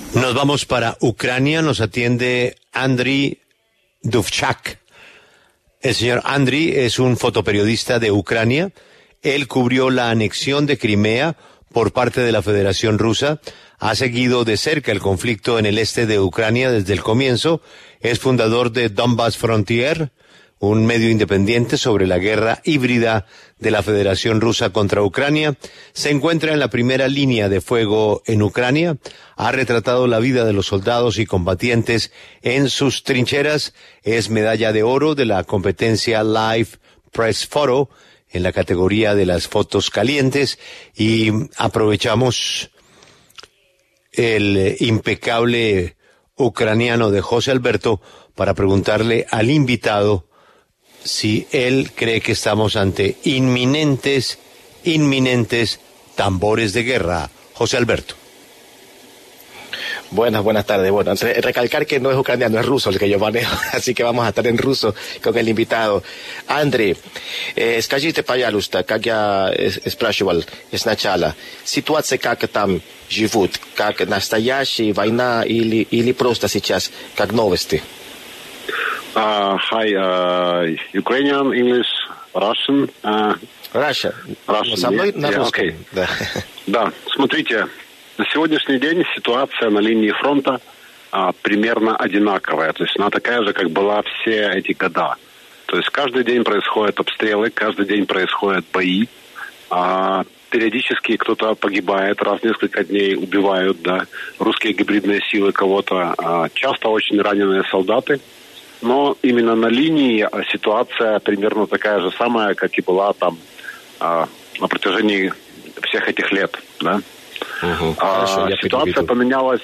Nos vamos para Ucrania, nos atiende Andriy Duvchak. El señor Andriy es un fotoperiodista de Ucrania. Él cubrió la anexión de Crimea por parte de la Federación Rusa. Ha seguido de cerca el conflicto en el este de Ucrania desde el comienzo. Es fundador de Donbas Frontier, un medio independiente sobre la guerra híbrida de la Federación Rusa contra Ucrania. Se encuentra en la primera línea de fuego en Ucrania. Ha retratado la vida de los soldados y combatientes en sus trincheras. Es medalla de oro de la competencia Live Press Photo en la categoría de las fotos calientes. Y aprovechamos el impecable ucraniano de José Alberto para preguntarle al invitado si él cree que estamos ante inminentes tambores de guerra. José Alberto. Buenas tardes. Bueno, recalcar que no es ucraniano, es ruso el que yo manejo, así que vamos a estar en ruso con el invitado. Андрей, скажите, пожалуйста, как я спрашивал сначала, ситуация как там живут, как настоящая война или просто сейчас, как новости? Hi, Ukrainian, English, Russian. Russia. Со мной на русском. Okay. Да, смотрите, на сегодняшний день ситуация на линии фронта примерно одинаковая. То есть она такая же, как была все эти года. То есть каждый день происходят обстрелы, каждый день происходят бои. Периодически кто-то погибает, раз в несколько дней убивают, да, русские гибридные силы кого-то. Часто очень раненые солдаты. Но именно на линии ситуация примерно такая же самая, как и была там на протяжении всех этих лет, да. Хорошо, ситуация поменялась.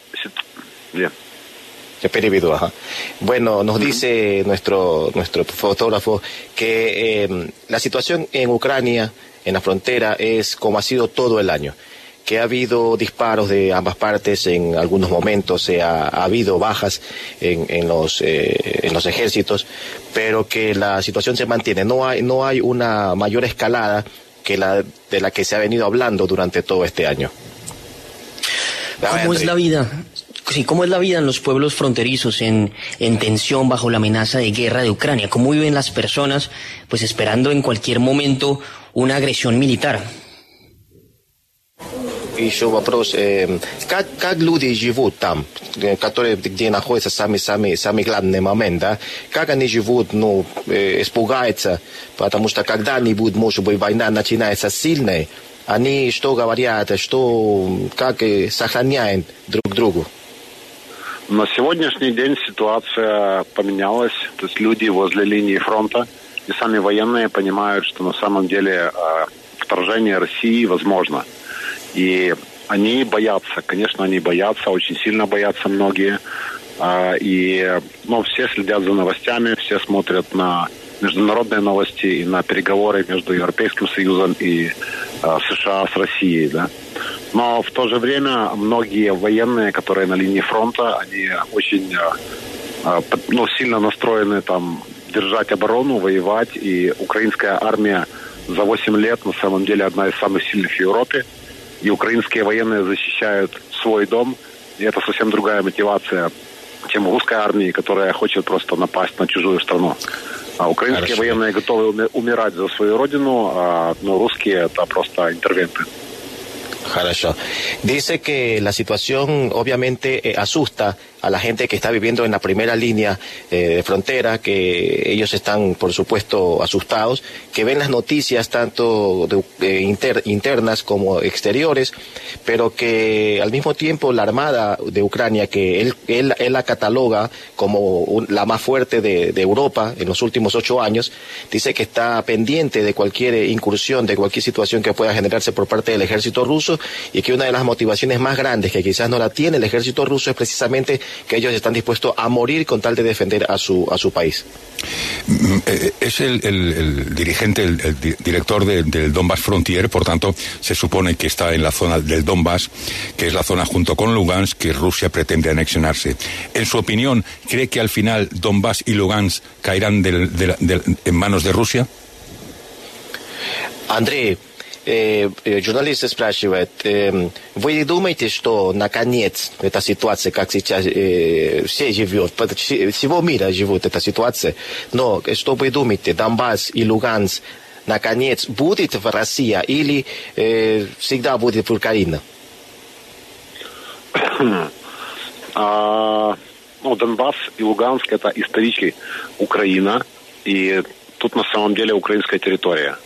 Ya perdido, ajá. Bueno, nos dice nuestro fotógrafo que la situación en Ucrania, en la frontera, es como ha sido todo el año. Que ha habido disparos de ambas partes en algunos momentos, ha habido bajas en los ejércitos, pero que la situación se mantiene. No hay una mayor escalada que de la que se ha venido hablando durante todo este año. ¿Cómo es la vida? Sí, ¿cómo es la vida en los pueblos fronterizos en tensión bajo la amenaza de guerra de Ucrania? ¿Cómo viven las personas, pues esperando en cualquier momento una agresión militar? Еще вопрос, как люди живут там, где находятся самый главный момент, да? Как они живут, испугаются, потому что когда-нибудь, может быть, война начинается сильной, они что говорят, как сохраняют друг другу? На сегодняшний день ситуация поменялась, то есть люди возле линии фронта и сами военные понимают, что на самом деле вторжение России возможно. И они боятся, конечно, они боятся, очень сильно боятся многие. Но все следят за новостями, все смотрят на международные новости и на переговоры между Европейским Союзом и США с Россией, да. Но в то же время многие военные, которые на линии фронта, они очень сильно настроены там держать оборону, воевать. И украинская армия за 8 лет на самом деле одна из самых сильных в Европе. И украинские военные защищают свой дом. И это совсем другая мотивация, чем русской армии, которая хочет просто напасть на чужую страну. А украинские военные готовы умирать за свою родину, но русские это просто интервенты. Хорошо. Dice que la situación obviamente asusta a la gente que está viviendo en la primera línea de frontera, que ellos están, por supuesto, asustados, que ven las noticias tanto internas como exteriores, pero que al mismo tiempo la Armada de Ucrania, que él la cataloga como la más fuerte de Europa en los últimos 8 años, dice que está pendiente de cualquier incursión, de cualquier situación que pueda generarse por parte del ejército ruso, y que una de las motivaciones más grandes que quizás no la tiene el ejército ruso es precisamente que ellos están dispuestos a morir con tal de defender a su país. Es el dirigente, el director del Donbas Frontier, por tanto, se supone que está en la zona del Donbas, que es la zona junto con Lugansk que Rusia pretende anexionarse. En su opinión, ¿cree que al final Donbas y Lugansk caerán en manos de Rusia? Andrei, Журналист спрашивает, вы думаете, что наконец эта ситуация, как сейчас все живут, всего мира живут эта ситуация, но что вы думаете, Донбасс и Луганск наконец будет в России или всегда будет в Украине? Донбасс и Луганск — это исторически Украина, и тут на самом деле украинская территория.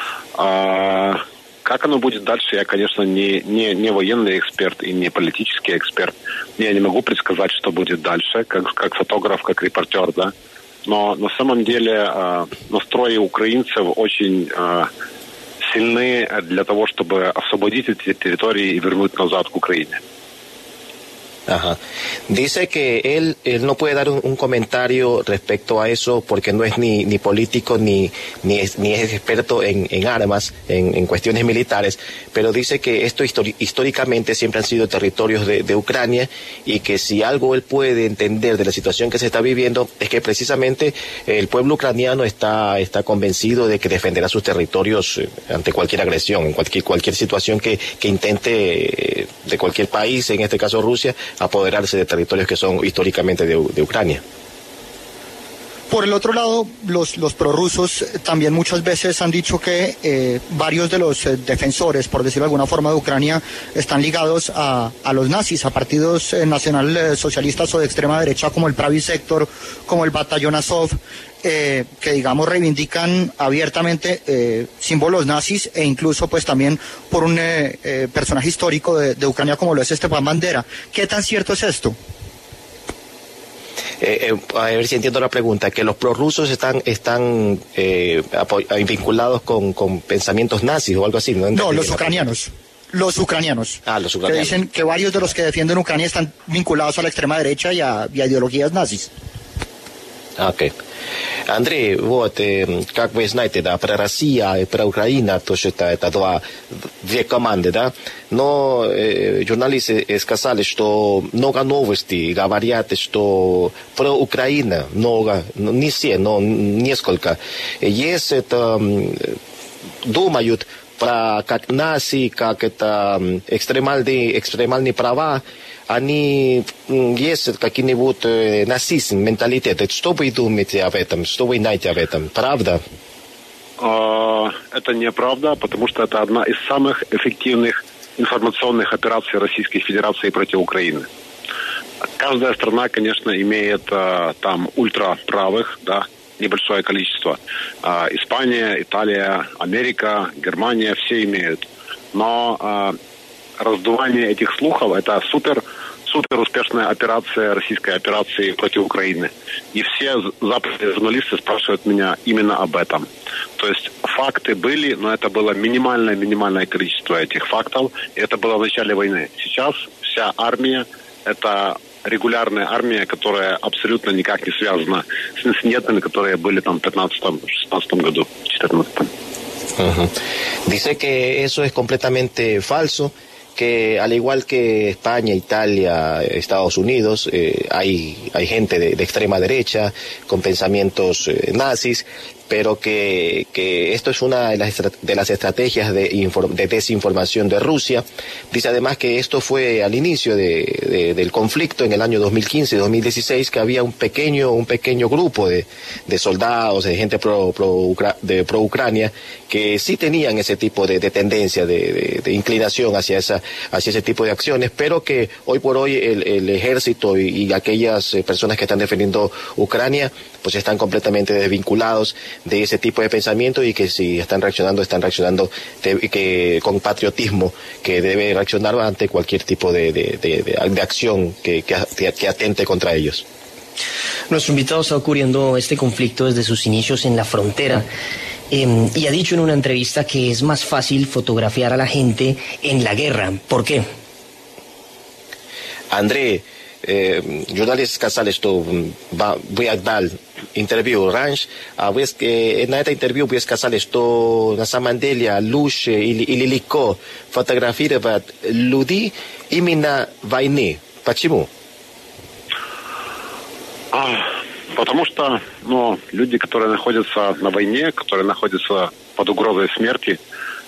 Как оно будет дальше, я, конечно, не военный эксперт и не политический эксперт. Я не могу предсказать, что будет дальше, как фотограф, как репортер, да. Но на самом деле настрои украинцев очень сильны для того, чтобы освободить эти территории и вернуть назад к Украине. Ajá. Dice que él no puede dar un comentario respecto a eso porque no es ni político ni es experto en armas, en cuestiones militares, pero dice que esto históricamente siempre han sido territorios de Ucrania y que si algo él puede entender de la situación que se está viviendo es que precisamente el pueblo ucraniano está convencido de que defenderá sus territorios ante cualquier agresión, en cualquier situación que intente de cualquier país, en este caso Rusia, apoderarse de territorios que son históricamente de Ucrania. Por el otro lado, los prorrusos también muchas veces han dicho que varios de los defensores, por decirlo de alguna forma, de Ucrania están ligados a los nazis, a partidos nacionalsocialistas o de extrema derecha como el Pravý Sektor, como el Batallón Azov, que digamos reivindican abiertamente símbolos nazis e incluso pues también por un personaje histórico de Ucrania como lo es Stepan Bandera. ¿Qué tan cierto es esto? A ver si entiendo la pregunta, que los prorrusos están vinculados con pensamientos nazis o algo así. No, los ucranianos. Los ucranianos. Los ucranianos. Que dicen que varios de los que defienden Ucrania están vinculados a la extrema derecha y a ideologías nazis. Окей. Андрей, вот, как вы знаете, да, про Россию и про Украину, тоже это две команды, да, но журналисты сказали, что много новостей говорят, что про Украину много, не все, но несколько. Есть это, думают про как нации, как это экстремальные права, они есть какие-нибудь нацизм, менталитет. Что вы думаете об этом? Что вы знаете об этом? Правда? Это неправда, потому что это одна из самых эффективных информационных операций Российской Федерации против Украины. Каждая страна, конечно, имеет там ультраправых, да, небольшое количество. Испания, Италия, Америка, Германия, все имеют. Но раздувание этих слухов — это супер успешная операция, российская операция против Украины. И все западные журналисты спрашивают меня именно об этом. То есть факты были, но это было минимальное количество этих фактов. И это было в начале войны. Сейчас вся армия — это регулярная армия, которая абсолютно никак не связана с инцидентами, которые были там в 15-16 году, в 14. Dice que eso es completamente falso, que al igual que España, Italia, Estados Unidos, hay gente de extrema derecha con pensamientos nazis, pero que esto es una de las estrategias de desinformación de Rusia. Dice además que esto fue al inicio del conflicto en el año 2015-2016, que había un pequeño grupo de soldados, de gente pro Ucrania, que sí tenían ese tipo de tendencia, de inclinación hacia ese tipo de acciones, pero que hoy por hoy el ejército y aquellas personas que están defendiendo Ucrania pues están completamente desvinculados de ese tipo de pensamiento y que si están reaccionando con patriotismo, que debe reaccionar ante cualquier tipo de acción que atente contra ellos. Nuestro invitado está cubriendo este conflicto desde sus inicios en la frontera y ha dicho en una entrevista que es más fácil fotografiar a la gente en la guerra. ¿Por qué? Андрей, журналист сказали, что вы отдали интервью раньше, а вы на это интервью вы сказали, что на самом деле лучше или легко фотографировать людей именно войны. Почему? Потому что люди, которые находятся на войне, которые находятся под угрозой смерти,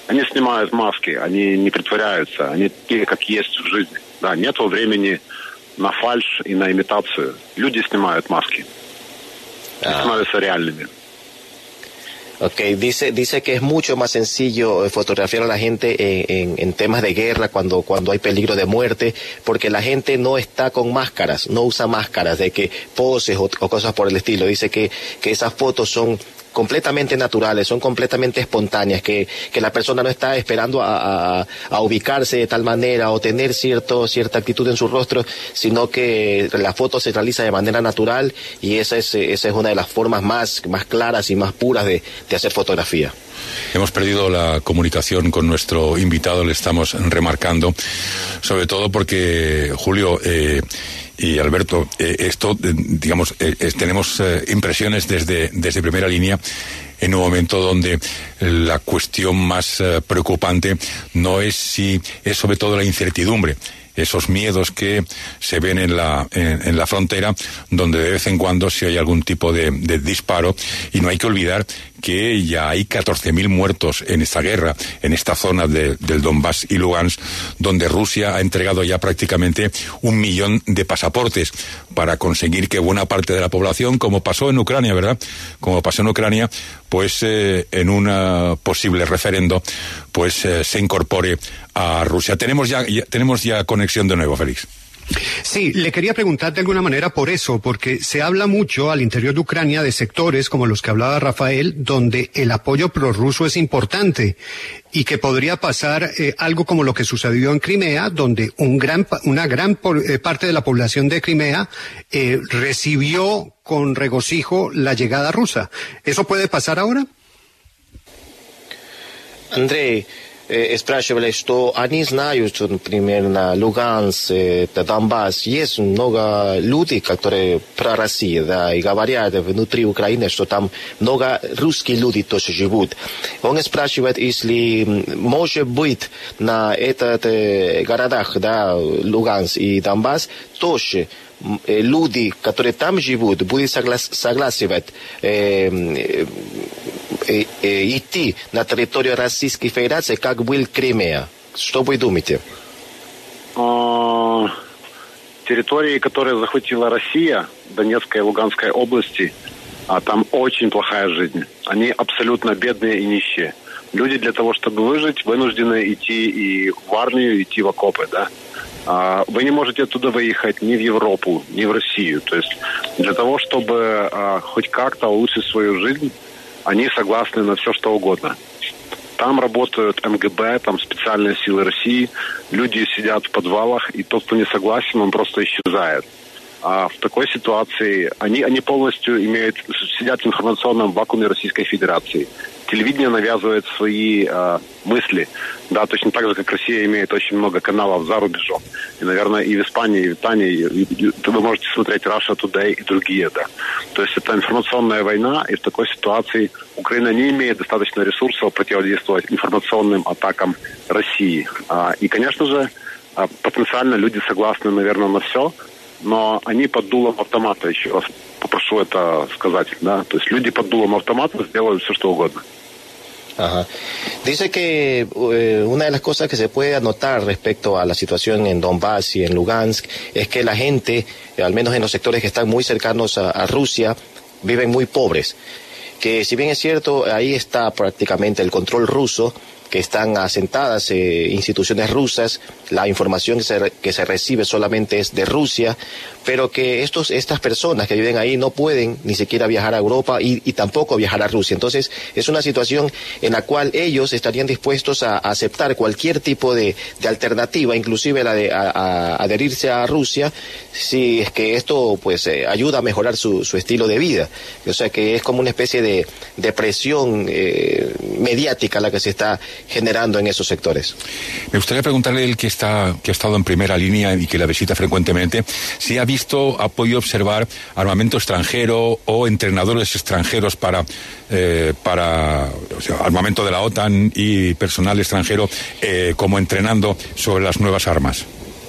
Они снимают маски, они не притворяются, они такие, как есть в жизни. Да, нет времени на фальшь и на имитацию. Люди снимают маски y становятся реальными. Okay, dice que es mucho más sencillo fotografiar a la gente en temas de guerra cuando hay peligro de muerte, porque la gente no está con máscaras, no usa máscaras de que poses o cosas por el estilo. Dice que esas fotos son completamente naturales, son completamente espontáneas, que la persona no está esperando a ubicarse de tal manera o tener cierta actitud en su rostro, sino que la foto se realiza de manera natural, y esa es una de las formas más claras y más puras de hacer fotografía. Hemos perdido la comunicación con nuestro invitado, le estamos remarcando, sobre todo porque, Julio y Alberto, tenemos impresiones desde primera línea en un momento donde la cuestión más preocupante no es sobre todo la incertidumbre, esos miedos que se ven en la frontera, donde de vez en cuando se hay algún tipo de disparo, y no hay que olvidar que ya hay 14.000 muertos en esta guerra, en esta zona del Donbass y Lugansk, donde Rusia ha entregado ya prácticamente 1 millón de pasaportes para conseguir que buena parte de la población, como pasó en Ucrania, ¿verdad? Como pasó en Ucrania, pues en un posible referendo, pues se incorpore a Rusia. Tenemos ya conexión de nuevo, Félix. Sí, le quería preguntar de alguna manera por eso, porque se habla mucho al interior de Ucrania de sectores como los que hablaba Rafael, donde el apoyo prorruso es importante, y que podría pasar algo como lo que sucedió en Crimea, donde una gran parte de la población de Crimea recibió con regocijo la llegada rusa. ¿Eso puede pasar ahora? Андрей, спрашивали, что они знают, например, на Луганск, Донбасс, есть много людей, которые про Россию, да, и говорят внутри Украины, что там много русских людей тоже живут. Он спрашивает, если, может быть, на этих городах, да, Луганск и Донбасс, тоже люди, которые там живут, будут согласовать идти на территорию Российской Федерации, как был Кримея. Что вы думаете? Территории, которые захватила Россия, Донецкой и Луганской области, там очень плохая жизнь. Они абсолютно бедные и нищие. Люди для того, чтобы выжить, вынуждены идти и в армию, идти в окопы, да. Вы не можете оттуда выехать ни в Европу, ни в Россию. То есть для того, чтобы хоть как-то улучшить свою жизнь, они согласны на все, что угодно. Там работают МГБ, там специальные силы России, люди сидят в подвалах, и тот, кто не согласен, он просто исчезает. А в такой ситуации они полностью сидят в информационном вакууме Российской Федерации. Телевидение навязывает свои мысли, да, точно так же, как Россия имеет очень много каналов за рубежом. И, наверное, и в Испании, и в Италии вы можете смотреть Russia Today и другие, да. То есть это информационная война, и в такой ситуации Украина не имеет достаточно ресурсов противодействовать информационным атакам России. И, конечно же, потенциально люди согласны, наверное, на все, но они под дулом автомата, еще раз попрошу это сказать, да, то есть люди под дулом автомата сделают все, что угодно. Ajá. Dice que una de las cosas que se puede anotar respecto a la situación en Donbass y en Lugansk es que la gente, al menos en los sectores que están muy cercanos a Rusia, viven muy pobres. Que si bien es cierto, ahí está prácticamente el control ruso, que están asentadas instituciones rusas, la información que se recibe solamente es de Rusia, pero que estas personas que viven ahí no pueden ni siquiera viajar a Europa y tampoco viajar a Rusia. Entonces es una situación en la cual ellos estarían dispuestos a aceptar cualquier tipo de alternativa, inclusive la de adherirse a Rusia, si es que esto pues ayuda a mejorar su estilo de vida. O sea que es como una especie de presión mediática la que se está generando en esos sectores. Me gustaría preguntarle, el que ha estado en primera línea y que la visita frecuentemente, si ha podido observar armamento extranjero o entrenadores extranjeros para armamento de la OTAN y personal extranjero como entrenando sobre las nuevas armas.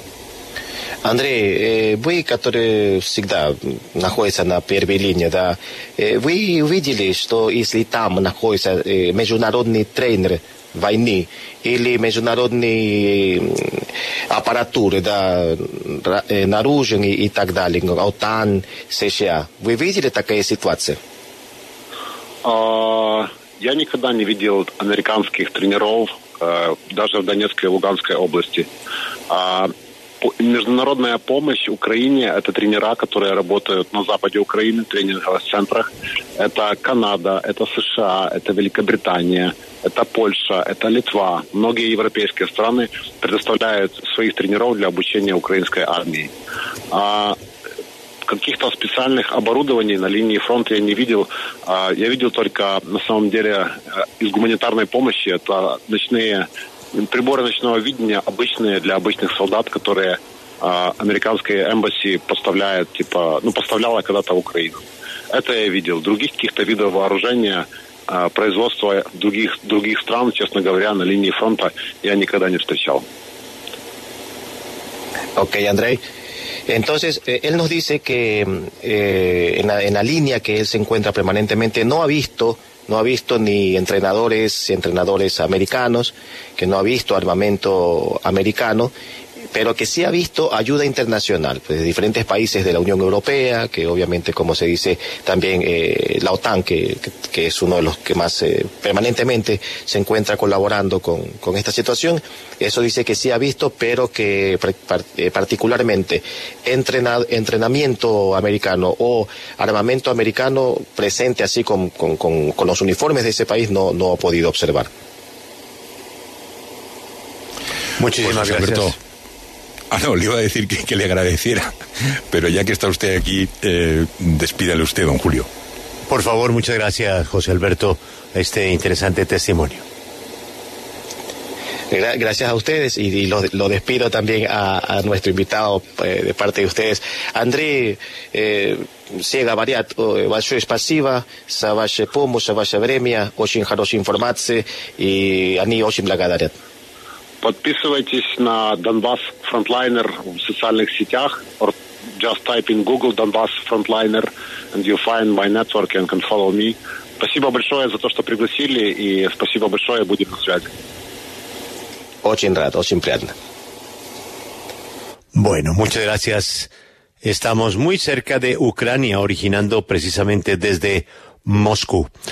Андрей, вы, которые всегда находятся на первой линии, да, вы увидели, что если там находится международный тренер войны, или международные аппаратуры, да, наружные и так далее, ОТАН, США. Вы видели такая ситуация? Я никогда не видел американских тренеров, даже в Донецкой и Луганской области. Международная помощь Украине – это тренера, которые работают на западе Украины, в тренинговых центрах. Это Канада, это США, это Великобритания, это Польша, это Литва. Многие европейские страны предоставляют своих тренеров для обучения украинской армии. Каких-то специальных оборудований на линии фронта я не видел. Я видел только, на самом деле, из гуманитарной помощи. Это приборы ночного видения, обычные для обычных солдат, которые американская эмбасси поставляет, поставляла когда-то в Украину. Это я видел. Других каких-то видов вооружения, производства других стран, честно говоря, на линии фронта я никогда не встречал. Ok, Andrei. Entonces, él nos dice que en la línea que él se encuentra permanentemente no ha visto ni entrenadores americanos, que no ha visto armamento americano, pero que sí ha visto ayuda internacional, pues, de diferentes países de la Unión Europea, que obviamente, como se dice, también la OTAN, que es uno de los que más permanentemente se encuentra colaborando con esta situación. Eso dice que sí ha visto, pero que particularmente entrenamiento americano o armamento americano presente así con los uniformes de ese país no ha podido observar. Muchísimas gracias. Alberto. No, le iba a decir que le agradeciera, pero ya que está usted aquí, despídale usted, don Julio. Por favor, muchas gracias, José Alberto, este interesante testimonio. Gracias a ustedes y lo despido también a nuestro invitado de parte de ustedes. Андрей, все говорят, большое спасибо за вашу помощь, за ваше время, очень хорошая информация, и они очень благодарят. Подписывайтесь на Donbas Frontliner в социальных сетях, or just type in Google Donbas Frontliner, and you'll find my network and can follow me. Спасибо большое за то, что пригласили, и спасибо большое, будем на связи. Очень рад, очень приятно. Bueno, muchas gracias. Estamos muy cerca de Ucrania, originando precisamente desde Moscú.